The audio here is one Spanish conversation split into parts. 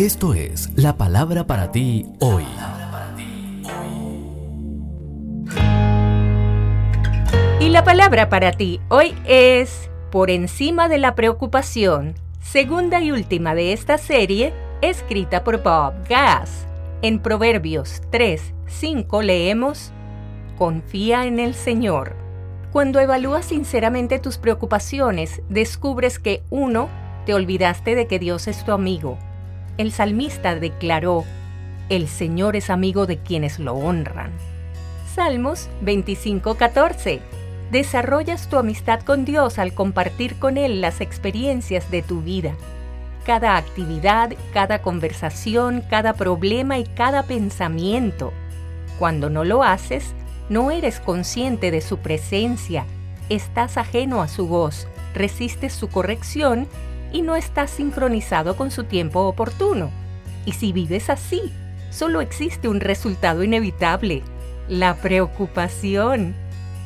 Esto es la palabra para ti hoy. Y la palabra para ti hoy es Por encima de la preocupación, segunda y última de esta serie, escrita por Bob Gass. En Proverbios 3:5 leemos: Confía en el Señor. Cuando evalúas sinceramente tus preocupaciones, descubres que 1. Te olvidaste de que Dios es tu amigo. El salmista declaró: El Señor es amigo de quienes lo honran. Salmos 25:14. Desarrollas tu amistad con Dios al compartir con Él las experiencias de tu vida. Cada actividad, cada conversación, cada problema y cada pensamiento. Cuando no lo haces, no eres consciente de su presencia, estás ajeno a su voz, resistes su corrección y no estás sincronizado con su tiempo oportuno. Y si vives así, solo existe un resultado inevitable: la preocupación.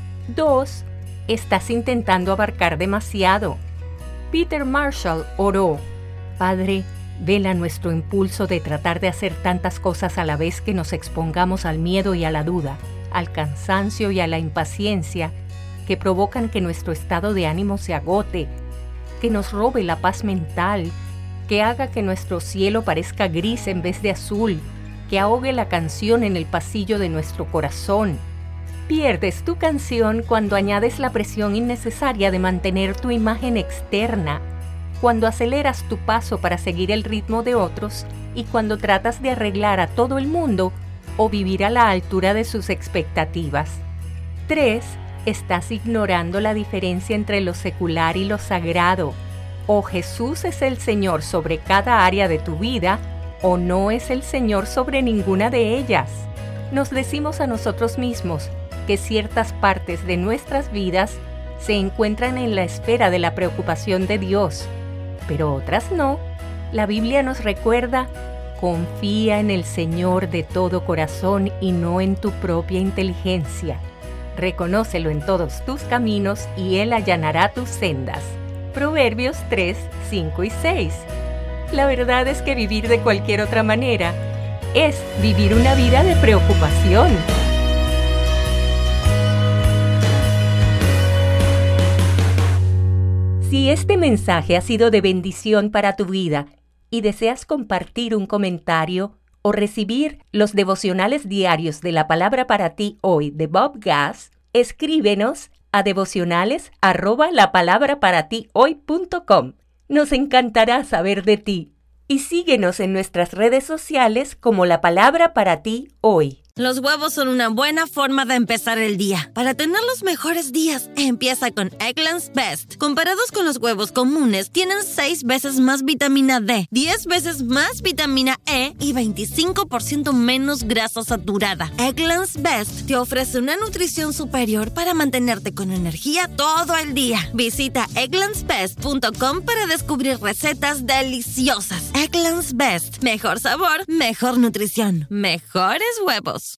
2. Estás intentando abarcar demasiado. Peter Marshall oró: Padre, vela nuestro impulso de tratar de hacer tantas cosas a la vez que nos expongamos al miedo y a la duda, al cansancio y a la impaciencia, que provocan que nuestro estado de ánimo se agote, que nos robe la paz mental, que haga que nuestro cielo parezca gris en vez de azul, que ahogue la canción en el pasillo de nuestro corazón. Pierdes tu canción cuando añades la presión innecesaria de mantener tu imagen externa, cuando aceleras tu paso para seguir el ritmo de otros y cuando tratas de arreglar a todo el mundo o vivir a la altura de sus expectativas. 3. Estás ignorando la diferencia entre lo secular y lo sagrado. O Jesús es el Señor sobre cada área de tu vida, o no es el Señor sobre ninguna de ellas. Nos decimos a nosotros mismos que ciertas partes de nuestras vidas se encuentran en la esfera de la preocupación de Dios, pero otras no. La Biblia nos recuerda: confía en el Señor de todo corazón y no en tu propia inteligencia. Reconócelo en todos tus caminos y Él allanará tus sendas. Proverbios 3:5 y 6. La verdad es que vivir de cualquier otra manera es vivir una vida de preocupación. Si este mensaje ha sido de bendición para tu vida y deseas compartir un comentario o recibir los devocionales diarios de la palabra para ti hoy de Bob Gass, escríbenos a devocionales@lapalabraparatiohoy.com. Nos encantará saber de ti. Y síguenos en nuestras redes sociales como La Palabra para ti hoy. Los huevos son una buena forma de empezar el día. Para tener los mejores días, empieza con Eggland's Best. Comparados con los huevos comunes, tienen 6 veces más vitamina D, 10 veces más vitamina E y 25% menos grasa saturada. Eggland's Best te ofrece una nutrición superior para mantenerte con energía todo el día. Visita egglandsbest.com para descubrir recetas deliciosas. Eggland's Best. Mejor sabor, mejor nutrición, mejores huevos.